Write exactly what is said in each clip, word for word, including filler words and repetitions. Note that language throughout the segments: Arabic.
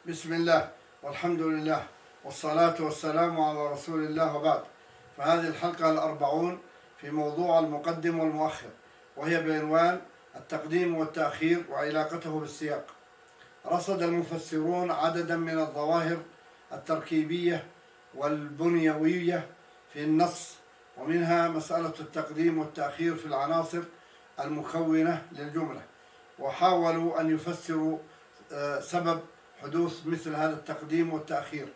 بسم الله والحمد لله والصلاة والسلام على رسول الله وبعد. فهذه الحلقة الأربعون في موضوع المقدم والمؤخر، وهي بعنوان التقديم والتأخير وعلاقته بالسياق. رصد المفسرون عددا من الظواهر التركيبية والبنيوية في النص، ومنها مسألة التقديم والتأخير في العناصر المكونة للجملة، وحاولوا أن يفسروا سبب حدوث مثل هذا التقديم والتأخير.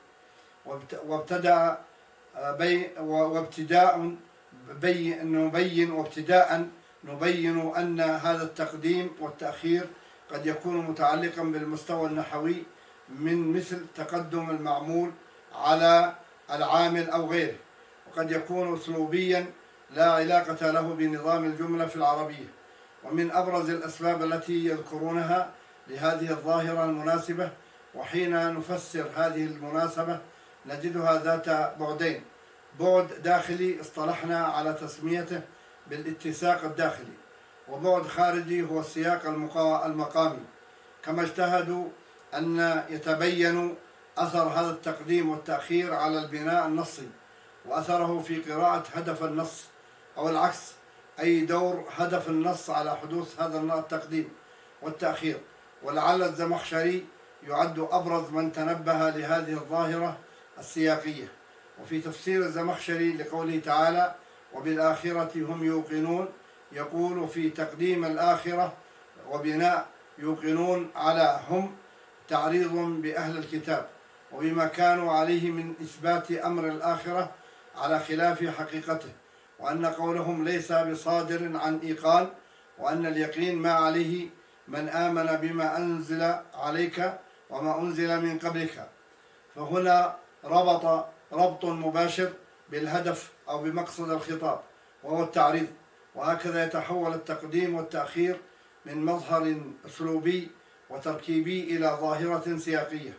وابتدأ بي وابتداء بي نبين وابتداء نبين أن هذا التقديم والتأخير قد يكون متعلقا بالمستوى النحوي، من مثل تقدم المعمول على العامل أو غيره، وقد يكون أسلوبيا لا علاقة له بنظام الجملة في العربية. ومن أبرز الأسباب التي يذكرونها لهذه الظاهرة المناسبة، وحين نفسر هذه المناسبة نجدها ذات بعدين: بعد داخلي اصطلحنا على تسميته بالاتساق الداخلي، وبعد خارجي هو السياق المقامي. كما اجتهدوا أن يتبين أثر هذا التقديم والتأخير على البناء النصي، وأثره في قراءة هدف النص، أو العكس، أي دور هدف النص على حدوث هذا التقديم والتأخير. ولعل الزمخشري يعد أبرز من تنبه لهذه الظاهرة السياقية. وفي تفسير الزمخشري لقوله تعالى: وبالآخرة هم يوقنون، يقول في تقديم الآخرة وبناء يوقنون على هم تعريض بأهل الكتاب وبما كانوا عليه من إثبات أمر الآخرة على خلاف حقيقته، وأن قولهم ليس بصادر عن إيقان، وأن اليقين ما عليه من آمن بما أنزل عليك وما أنزل من قبلك. فهنا ربط ربط مباشر بالهدف أو بمقصد الخطاب، وهو التعريض. وهكذا يتحول التقديم والتأخير من مظهر أسلوبي وتركيبي إلى ظاهرة سياقية.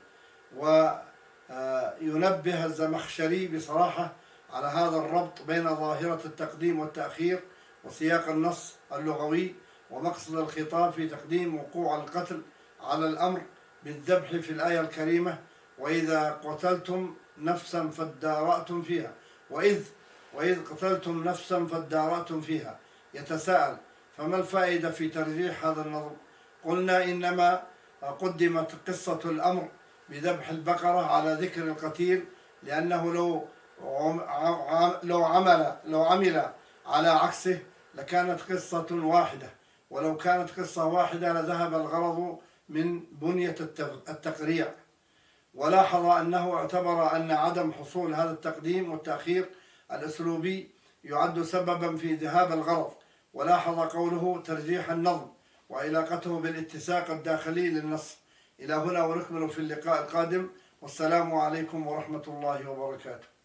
وينبه الزمخشري بصراحة على هذا الربط بين ظاهرة التقديم والتأخير وسياق النص اللغوي ومقصد الخطاب في تقديم وقوع القتل على الأمر بالذبح في الآية الكريمة: وإذا قتلتم نفسا فادارأتم فيها وإذ وإذ قتلتم نفسا فادارأتم فيها. يتساءل: فما الفائدة في ترجيح هذا النظم؟ قلنا إنما قدمت قصة الأمر بذبح البقرة على ذكر القتيل، لأنه لو لو عمل لو عمل على عكسه لكانت قصة واحدة، ولو كانت قصة واحدة لذهب الغرض من بنية التقريع. ولاحظ أنه اعتبر أن عدم حصول هذا التقديم والتأخير الأسلوبي يعد سببا في ذهاب الغرض. ولاحظ قوله ترجيح النظم وعلاقته بالاتساق الداخلي للنص. إلى هنا ونكمل في اللقاء القادم، والسلام عليكم ورحمة الله وبركاته.